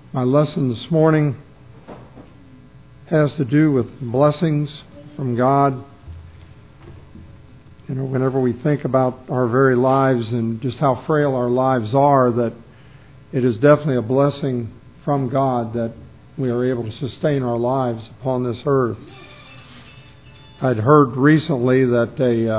My lesson this morning has to do with blessings from God. You know, whenever we think about our very lives and just how frail our lives are, that it is definitely a blessing from God that we are able to sustain our lives upon this earth. I'd heard recently that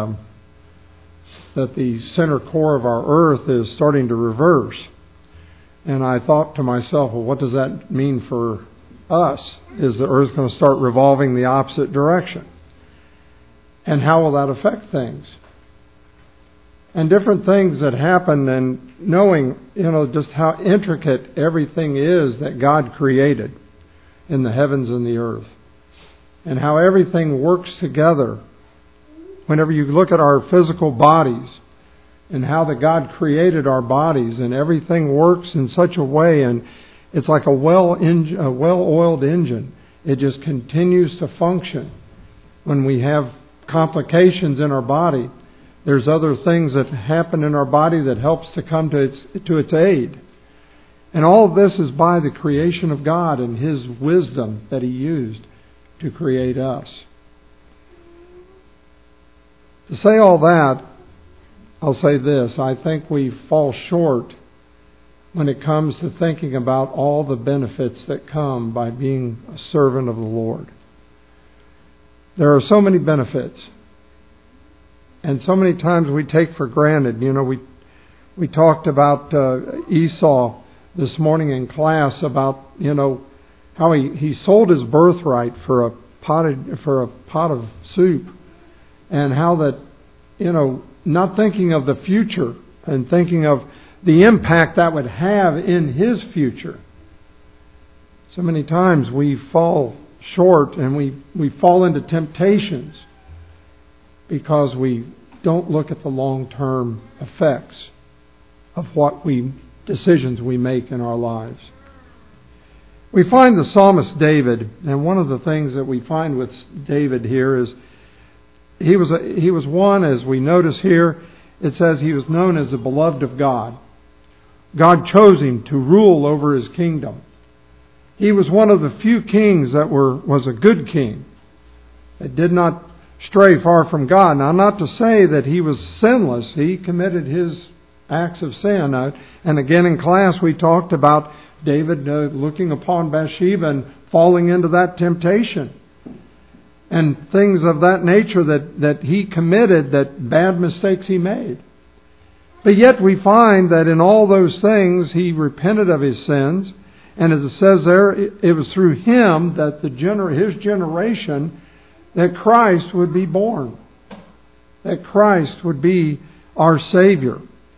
the center core of our earth is starting to reverse. And I thought to myself, well, what does that mean for us? Is the earth going to start revolving the opposite direction? And how will that affect things? And different things that happen, and knowing, just how intricate everything is that God created in the heavens and the earth. And how everything works together. Whenever you look at our physical bodies and how that God created our bodies, and everything works in such a way, and it's like a well-oiled engine. It just continues to function. When we have complications in our body, there's other things that happen in our body that helps to come to its aid. And all of this is by the creation of God and His wisdom that He used to create us. To say all that, I'll say this. I think we fall short when it comes to thinking about all the benefits that come by being a servant of the Lord. There are so many benefits. And so many times we take for granted. We talked about Esau this morning in class about, how he sold his birthright for a pot of soup. And how that, not thinking of the future and thinking of the impact that would have in his future. So many times we fall short and we fall into temptations because we don't look at the long-term effects of decisions we make in our lives. We find the psalmist David, and one of the things that we find with David here is he was one, as we notice here, it says he was known as the beloved of God. God chose him to rule over His kingdom. He was one of the few kings that was a good king, that did not stray far from God. Now, not to say that he was sinless. He committed his acts of sin. And again in class we talked about David looking upon Bathsheba and falling into that temptation. And things of that nature that he committed, that bad mistakes he made. But yet we find that in all those things he repented of his sins. And as it says there, it was through him that his generation, that Christ would be born. That Christ would be our Savior.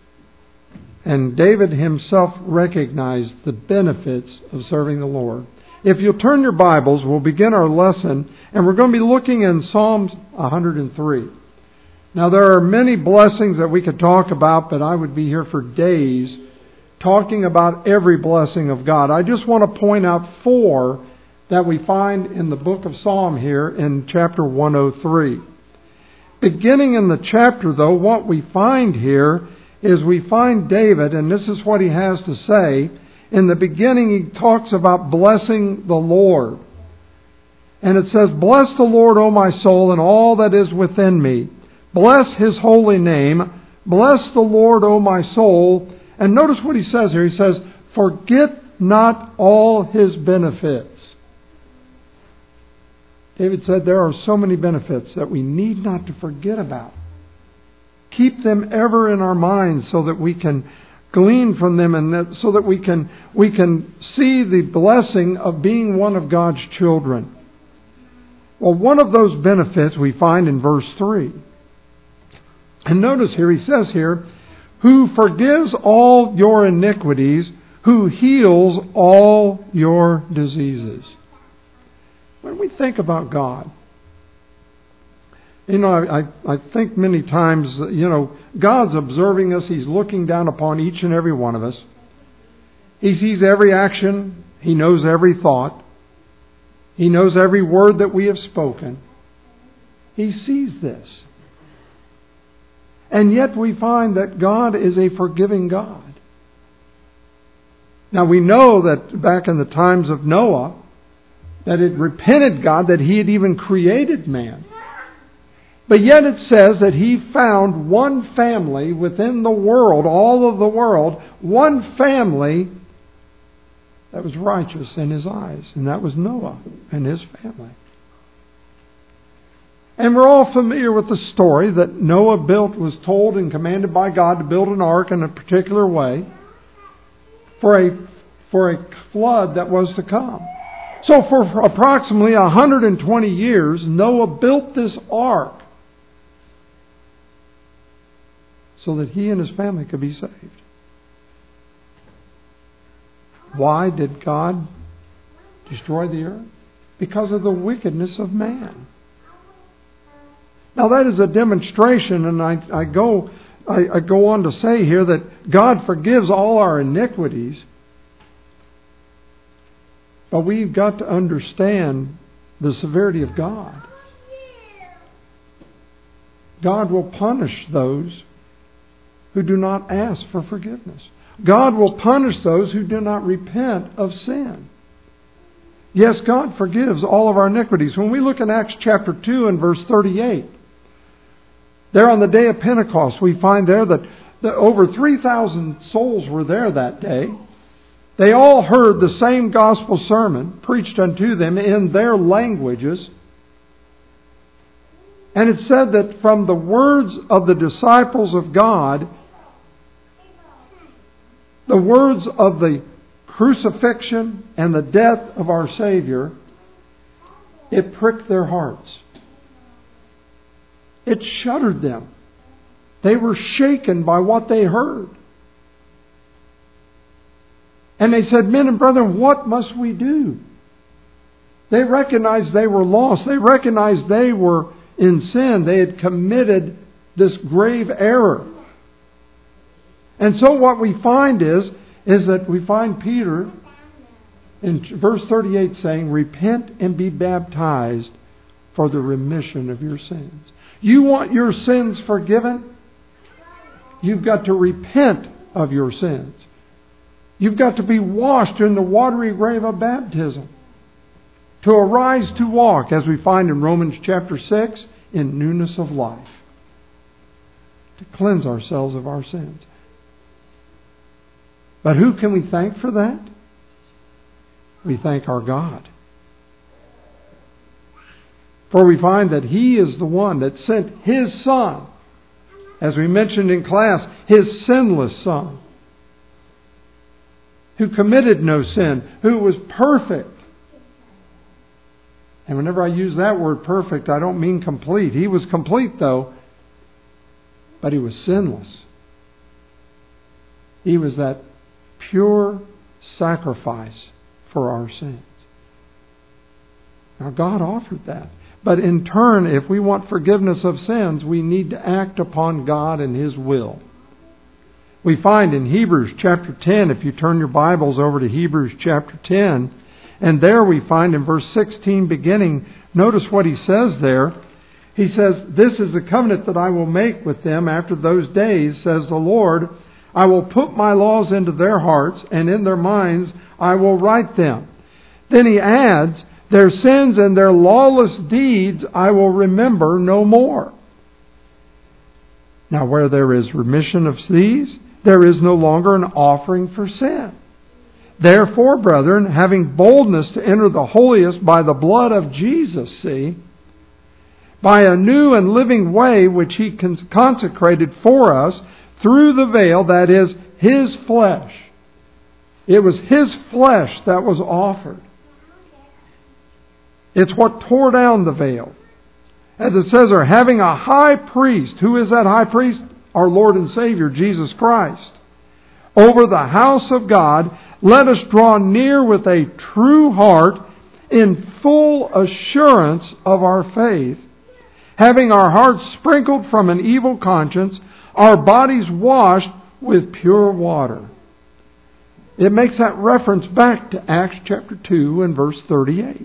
And David himself recognized the benefits of serving the Lord. If you'll turn your Bibles, we'll begin our lesson, and we're going to be looking in Psalms 103. Now, there are many blessings that we could talk about, but I would be here for days talking about every blessing of God. I just want to point out 4 that we find in the book of Psalm here in chapter 103. Beginning in the chapter, though, what we find here is we find David, and this is what he has to say. In the beginning, he talks about blessing the Lord. And it says, "Bless the Lord, O my soul, and all that is within me. Bless His holy name. Bless the Lord, O my soul." And notice what he says here. He says, "Forget not all His benefits." David said there are so many benefits that we need not to forget about. Keep them ever in our minds so that we can glean from them, and so that we can see the blessing of being one of God's children. Well, one of those benefits we find in verse 3. And notice here, he says here, "Who forgives all your iniquities, who heals all your diseases." When we think about God, I think many times, God's observing us. He's looking down upon each and every one of us. He sees every action. He knows every thought. He knows every word that we have spoken. He sees this. And yet we find that God is a forgiving God. Now we know that back in the times of Noah, that it repented God that He had even created man. But yet it says that he found one family within the world, all of the world, one family that was righteous in His eyes. And that was Noah and his family. And we're all familiar with the story that Noah was told and commanded by God to build an ark in a particular way for a flood that was to come. So for approximately 120 years, Noah built this ark so that he and his family could be saved. Why did God destroy the earth? Because of the wickedness of man. Now that is a demonstration, and I go on to say here that God forgives all our iniquities, but we've got to understand the severity of God. God will punish those who do not ask for forgiveness. God will punish those who do not repent of sin. Yes, God forgives all of our iniquities. When we look in Acts chapter 2 and verse 38, there on the day of Pentecost, we find there that over 3,000 souls were there that day. They all heard the same gospel sermon preached unto them in their languages. And it said that from the words of the disciples of God, the words of the crucifixion and the death of our Savior, it pricked their hearts. It shuddered them. They were shaken by what they heard. And they said, "Men and brethren, what must we do?" They recognized they were lost. They recognized they were in sin. They had committed this grave error. And so what we find is that we find Peter in verse 38 saying, "Repent and be baptized for the remission of your sins." You want your sins forgiven? You've got to repent of your sins. You've got to be washed in the watery grave of baptism. To arise to walk, as we find in Romans chapter 6, in newness of life. To cleanse ourselves of our sins. But who can we thank for that? We thank our God. For we find that He is the one that sent His Son, as we mentioned in class, His sinless Son, who committed no sin, who was perfect. And whenever I use that word perfect, I don't mean complete. He was complete though, but He was sinless. He was that pure sacrifice for our sins. Now God offered that. But in turn, if we want forgiveness of sins, we need to act upon God and His will. We find in Hebrews chapter 10, if you turn your Bibles over to Hebrews chapter 10, and there we find in verse 16 beginning, notice what he says there. He says, "This is the covenant that I will make with them after those days, says the Lord. I will put my laws into their hearts, and in their minds I will write them." Then he adds, "Their sins and their lawless deeds I will remember no more." Now where there is remission of these, there is no longer an offering for sin. Therefore, brethren, having boldness to enter the holiest by the blood of Jesus, by a new and living way which He consecrated for us through the veil, that is, His flesh. It was His flesh that was offered. It's what tore down the veil. As it says there, having a high priest. Who is that high priest? Our Lord and Savior, Jesus Christ. Over the house of God, let us draw near with a true heart in full assurance of our faith, having our hearts sprinkled from an evil conscience, our bodies washed with pure water. It makes that reference back to Acts chapter 2 and verse 38.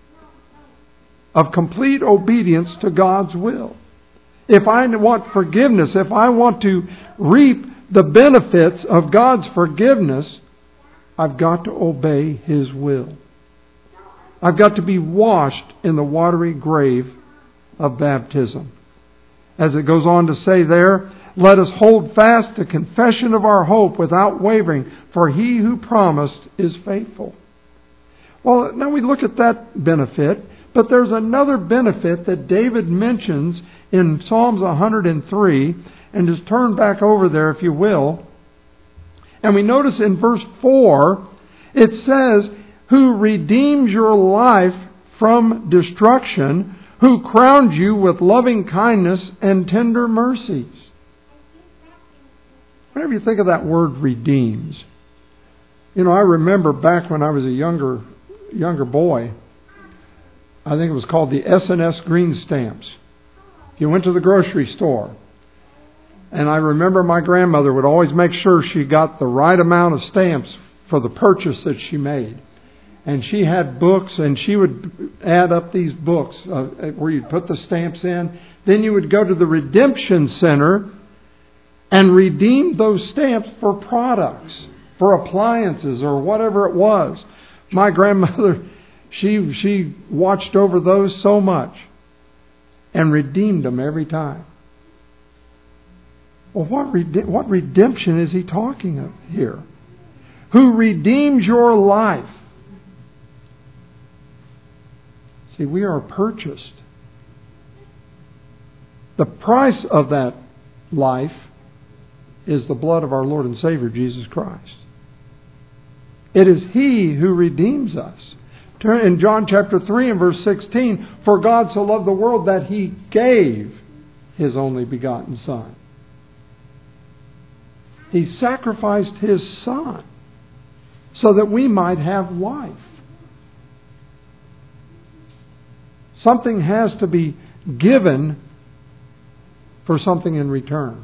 Of complete obedience to God's will. If I want forgiveness, if I want to reap the benefits of God's forgiveness, I've got to obey His will. I've got to be washed in the watery grave of baptism. As it goes on to say there, let us hold fast the confession of our hope without wavering, for He who promised is faithful. Well, now we look at that benefit, but there's another benefit that David mentions in Psalms 103, and just turn back over there if you will. And we notice in verse 4, it says, who redeems your life from destruction, who crowned you with loving kindness and tender mercies. Whenever you think of that word redeems, I remember back when I was a younger boy, I think it was called the S&S green stamps. You went to the grocery store, and I remember my grandmother would always make sure she got the right amount of stamps for the purchase that she made. And she had books, and she would add up these books where you'd put the stamps in. Then you would go to the Redemption Center and redeem those stamps for products, for appliances, or whatever it was. My grandmother, she watched over those so much and redeemed them every time. Well, what redemption is he talking of here? Who redeems your life. See, we are purchased. The price of that life is the blood of our Lord and Savior, Jesus Christ. It is He who redeems us. In John chapter 3 and verse 16, for God so loved the world that He gave His only begotten Son. He sacrificed His Son so that we might have life. Something has to be given for something in return.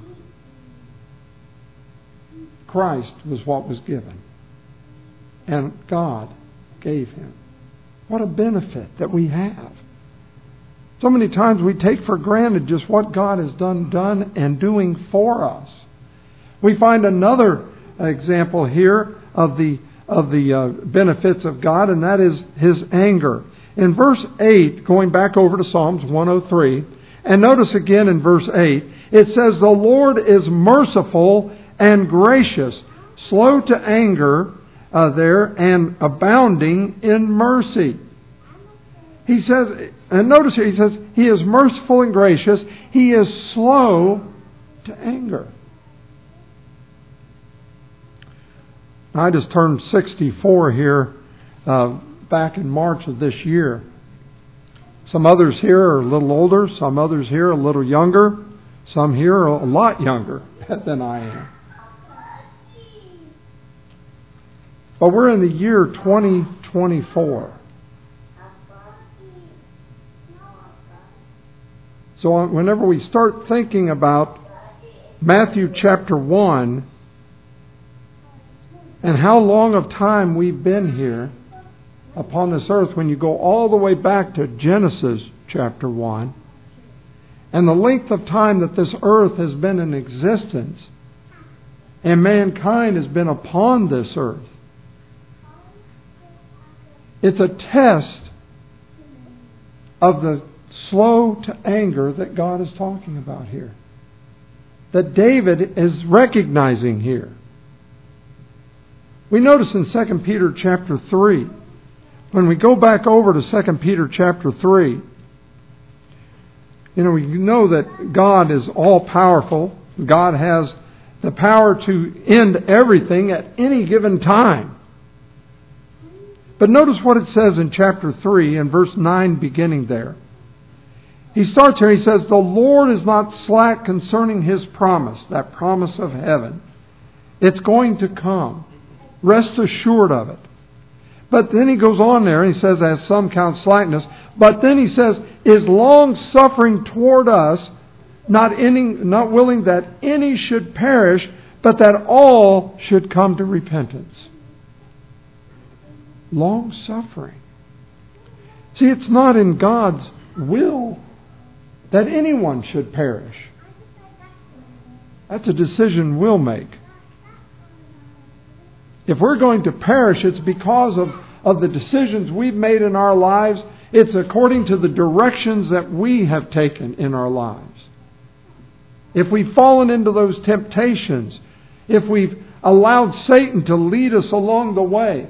Christ was what was given. And God gave Him. What a benefit that we have. So many times we take for granted just what God has done and doing for us. We find another example here of the benefits of God, and that is His anger. In verse 8, going back over to Psalms 103, and notice again in verse 8, it says, the Lord is merciful and gracious, slow to anger there, and abounding in mercy. He says, and notice here, he says, He is merciful and gracious. He is slow to anger. I just turned 64 here back in March of this year. Some others here are a little older, some others here a little younger, some here are a lot younger than I am. But we're in the year 2024. So whenever we start thinking about Matthew chapter 1 and how long of time we've been here upon this earth, when you go all the way back to Genesis chapter 1, and the length of time that this earth has been in existence, and mankind has been upon this earth, it's a test of the slow to anger that God is talking about here, that David is recognizing here. We notice in 2 Peter chapter 3, when we go back over to 2 Peter chapter 3, we know that God is all-powerful. God has the power to end everything at any given time. But notice what it says in chapter 3 and verse 9 beginning there. He starts here, he says, the Lord is not slack concerning His promise, that promise of heaven. It's going to come. Rest assured of it. But then he goes on there and he says, as some count slackness, but then he says, is long suffering toward us, not willing that any should perish, but that all should come to repentance. Long suffering. See, it's not in God's will that anyone should perish. That's a decision we'll make. If we're going to perish, it's because of the decisions we've made in our lives. It's according to the directions that we have taken in our lives. If we've fallen into those temptations, if we've allowed Satan to lead us along the way,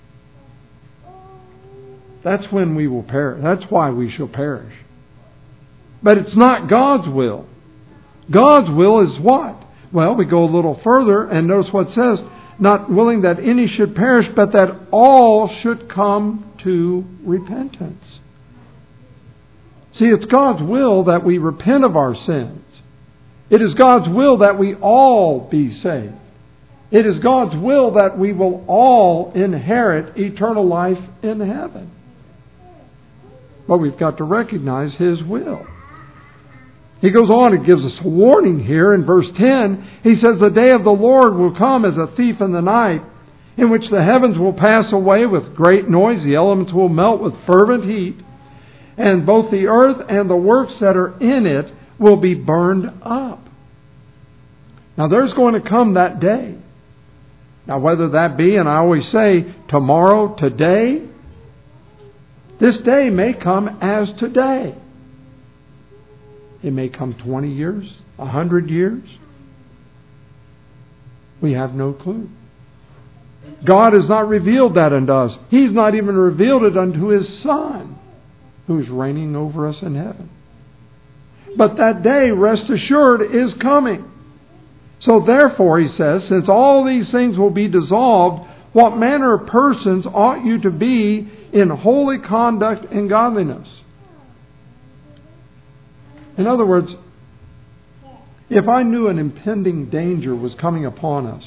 that's when we will perish. That's why we shall perish. But it's not God's will. God's will is what? Well, we go a little further and notice what it says, not willing that any should perish, but that all should come to repentance. See, it's God's will that we repent of our sins. It is God's will that we all be saved. It is God's will that we will all inherit eternal life in heaven. But we've got to recognize His will. He goes on and gives us a warning here in verse 10. He says, the day of the Lord will come as a thief in the night, in which the heavens will pass away with great noise, the elements will melt with fervent heat, and both the earth and the works that are in it will be burned up. Now there's going to come that day. Now whether that be, and I always say, tomorrow, today, this day may come as today. It may come 20 years, 100 years. We have no clue. God has not revealed that unto us. He's not even revealed it unto His Son, who is reigning over us in heaven. But that day, rest assured, is coming. So therefore, he says, since all these things will be dissolved, what manner of persons ought you to be in holy conduct and godliness? In other words, if I knew an impending danger was coming upon us,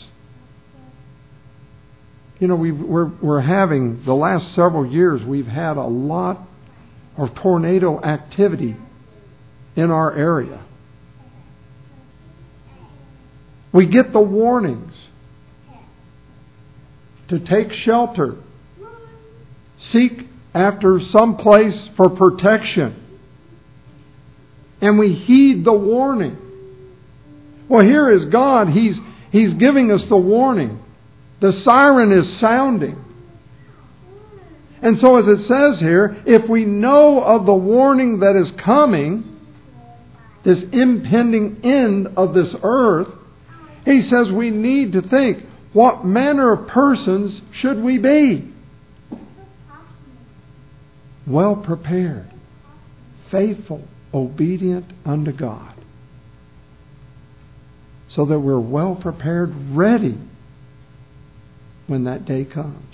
we're having, the last several years, we've had a lot of tornado activity in our area. We get the warnings to take shelter, seek after some place for protection, and we heed the warning. Well, here is God. He's giving us the warning. The siren is sounding. And so as it says here, if we know of the warning that is coming, this impending end of this earth, he says we need to think, what manner of persons should we be? Well prepared, faithful, obedient unto God. So that we're well prepared, ready when that day comes.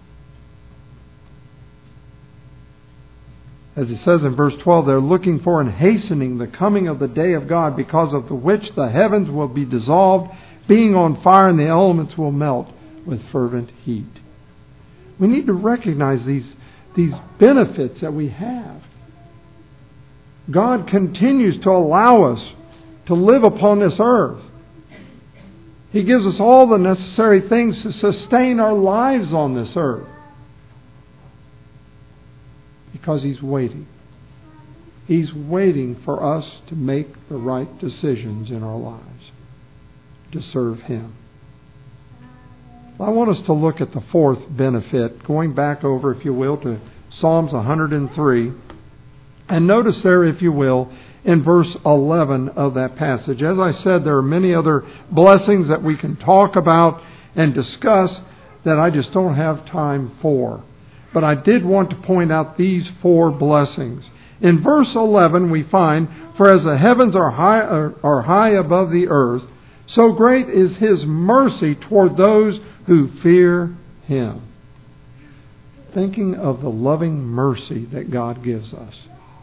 As it says in verse 12, they're looking for and hastening the coming of the day of God, because of the which the heavens will be dissolved, being on fire, and the elements will melt with fervent heat. We need to recognize these benefits that we have. God continues to allow us to live upon this earth. He gives us all the necessary things to sustain our lives on this earth. Because He's waiting. He's waiting for us to make the right decisions in our lives to serve Him. I want us to look at the fourth benefit, going back over, if you will, to Psalms 103. And notice there, if you will, in verse 11 of that passage. As I said, there are many other blessings that we can talk about and discuss that I just don't have time for. But I did want to point out these four blessings. In verse 11 we find, for as the heavens are high above the earth, so great is His mercy toward those who fear Him. Thinking of the loving mercy that God gives us.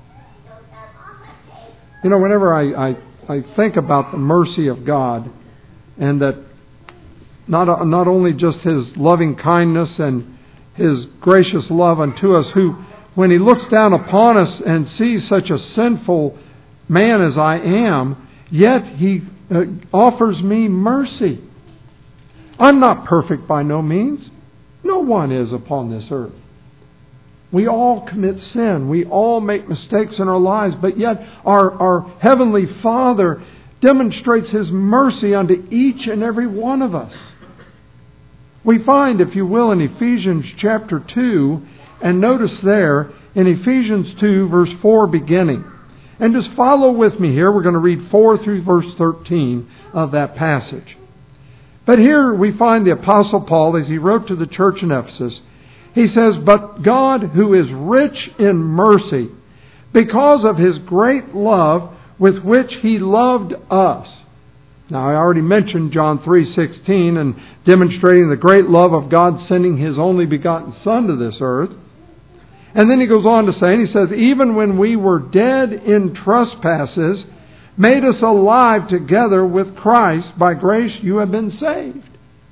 Whenever I think about the mercy of God, and that not only just His loving kindness and His gracious love unto us, who, when He looks down upon us and sees such a sinful man as I am, yet He offers me mercy. I'm not perfect by no means. No one is upon this earth. We all commit sin. We all make mistakes in our lives, but yet our Heavenly Father demonstrates His mercy unto each and every one of us. We find, if you will, in Ephesians chapter 2, and notice there, in Ephesians 2, verse 4 beginning. And just follow with me here. We're going to read 4 through verse 13 of that passage. But here we find the Apostle Paul, as he wrote to the church in Ephesus, he says, "But God, who is rich in mercy, because of His great love with which He loved us." Now, I already mentioned John 3:16 and demonstrating the great love of God sending His only begotten Son to this earth. And then he goes on to say, and he says, "Even when we were dead in trespasses, made us alive together with Christ. By grace you have been saved."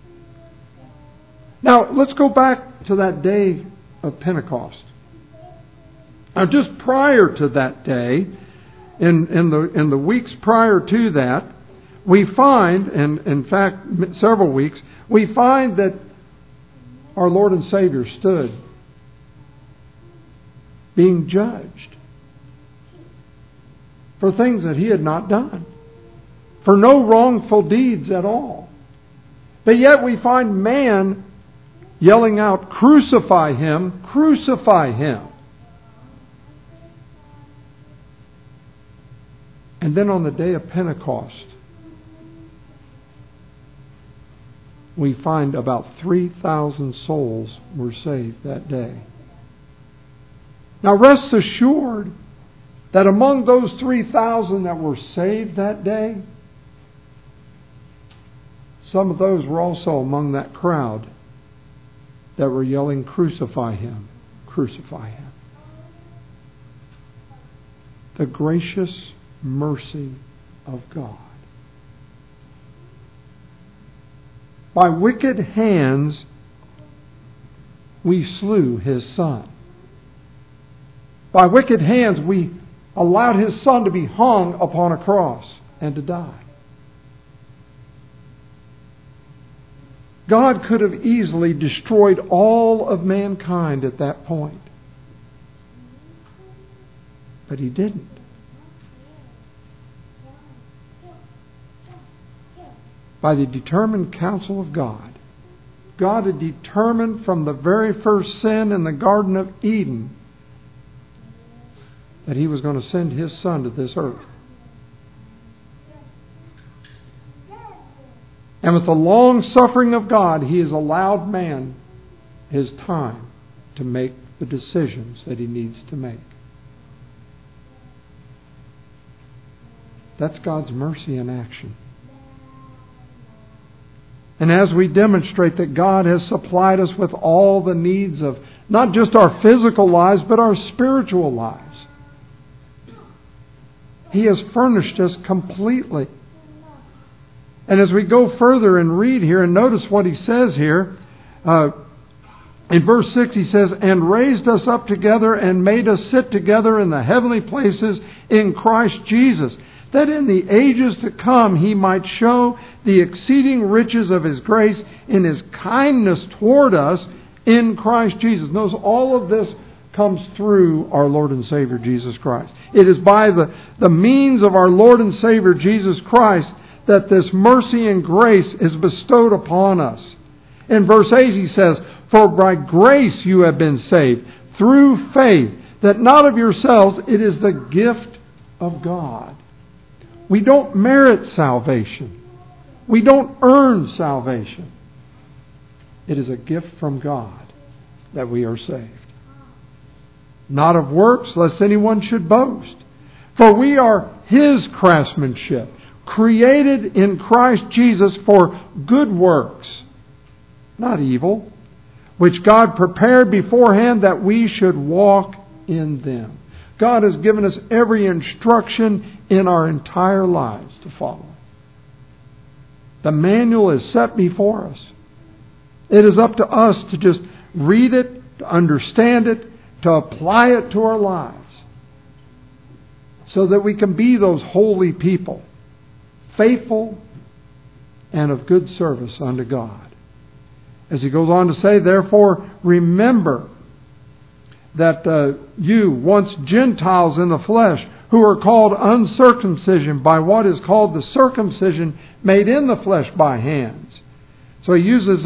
Now, let's go back to that day of Pentecost. Now, just prior to that day, in the weeks prior to that, we find, and in fact, several weeks, we find that our Lord and Savior stood being judged for things that He had not done, for no wrongful deeds at all. But yet we find man yelling out, "Crucify Him, crucify Him." And then on the day of Pentecost, we find about 3,000 souls were saved that day. Now rest assured that among those 3,000 that were saved that day, some of those were also among that crowd that were yelling, "Crucify Him, crucify Him." The gracious mercy of God. By wicked hands we slew His Son. By wicked hands we allowed His Son to be hung upon a cross and to die. God could have easily destroyed all of mankind at that point. But He didn't. By the determined counsel of God, God had determined from the very first sin in the Garden of Eden that He was going to send His Son to this earth. And with the long suffering of God, He has allowed man his time to make the decisions that he needs to make. That's God's mercy in action. And as we demonstrate that God has supplied us with all the needs of not just our physical lives, but our spiritual lives, He has furnished us completely. And as we go further and read here, and notice what He says here, in verse 6 He says, "And raised us up together and made us sit together in the heavenly places in Christ Jesus, that in the ages to come He might show the exceeding riches of His grace in His kindness toward us in Christ Jesus." Notice all of this comes through our Lord and Savior Jesus Christ. It is by the means of our Lord and Savior Jesus Christ that this mercy and grace is bestowed upon us. In verse 8 He says, "For by grace you have been saved, through faith, that not of yourselves, it is the gift of God." We don't merit salvation. We don't earn salvation. It is a gift from God that we are saved. Not of works, lest anyone should boast. For we are His craftsmanship, created in Christ Jesus for good works, not evil, which God prepared beforehand that we should walk in them. God has given us every instruction in our entire lives to follow. The manual is set before us. It is up to us to just read it, to understand it, to apply it to our lives, so that we can be those holy people, faithful and of good service unto God. As he goes on to say, "Therefore remember that you, once Gentiles in the flesh, who are called uncircumcision by what is called the circumcision made in the flesh by hands." So he uses this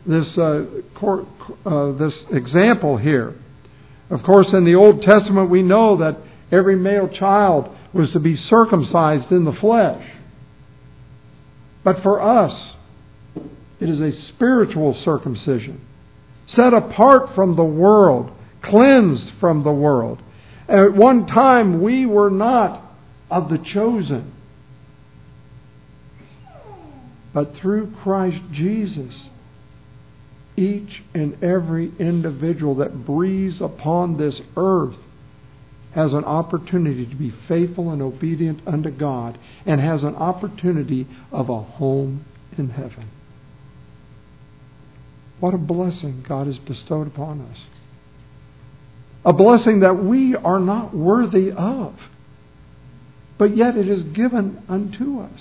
this example here. Of course, in the Old Testament, we know that every male child was to be circumcised in the flesh. But for us, it is a spiritual circumcision, set apart from the world, cleansed from the world. At one time, we were not of the chosen. But through Christ Jesus, each and every individual that breathes upon this earth has an opportunity to be faithful and obedient unto God, and has an opportunity of a home in heaven. What a blessing God has bestowed upon us. A blessing that we are not worthy of, but yet it is given unto us.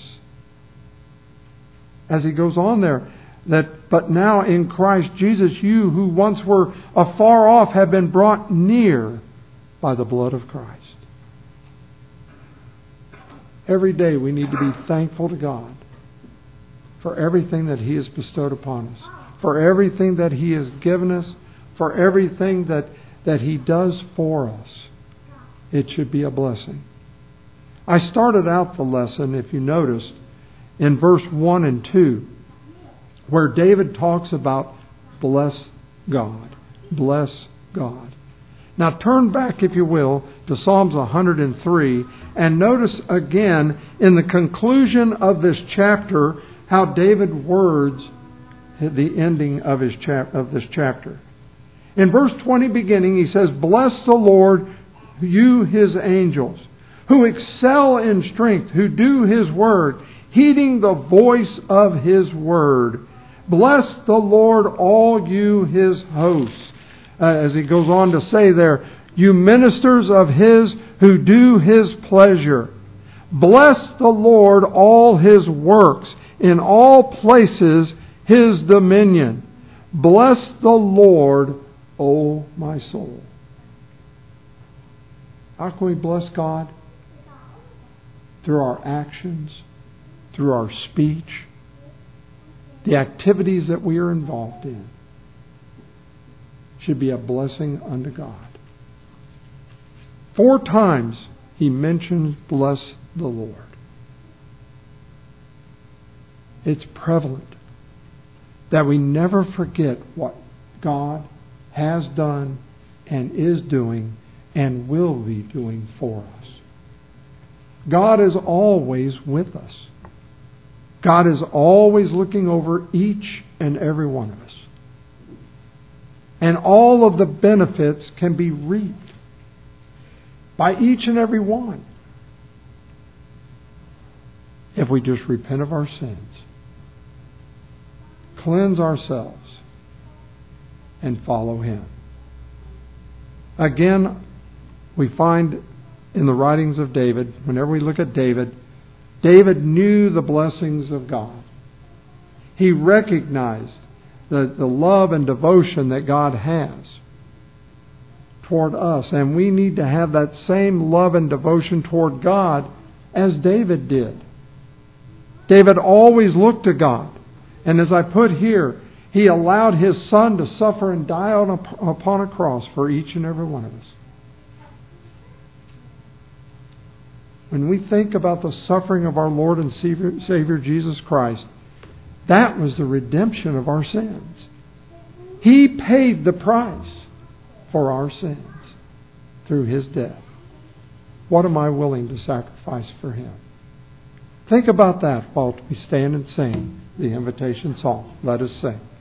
As he goes on there, but now in Christ Jesus, you who once were afar off have been brought near by the blood of Christ. Every day we need to be thankful to God for everything that He has bestowed upon us, for everything that He has given us, for everything that He does for us. It should be a blessing. I started out the lesson, if you noticed, in verse 1 and 2, where David talks about bless God. Bless God. Now turn back, if you will, to Psalms 103 and notice again in the conclusion of this chapter how David words the ending of this chapter. In verse 20 beginning, he says, "Bless the Lord, you His angels, who excel in strength, who do His word, heeding the voice of His word. Bless the Lord, all you His hosts." As he goes on to say there, "You ministers of His who do His pleasure. Bless the Lord, all His works, in all places His dominion. Bless the Lord, O my soul." How can we bless God? Through our actions, through our speech, the activities that we are involved in should be a blessing unto God. 4 times he mentions bless the Lord. It's prevalent that we never forget what God has done and is doing and will be doing for us. God is always with us. God is always looking over each and every one of us. And all of the benefits can be reaped by each and every one if we just repent of our sins, cleanse ourselves, and follow Him. Again, we find in the writings of David, whenever we look at David, David knew the blessings of God. He recognized the love and devotion that God has toward us. And we need to have that same love and devotion toward God as David did. David always looked to God. And as I put here, he allowed his Son to suffer and die upon a cross for each and every one of us. When we think about the suffering of our Lord and Savior Jesus Christ, that was the redemption of our sins. He paid the price for our sins through His death. What am I willing to sacrifice for Him? Think about that while we stand and sing the invitation song. Let us sing.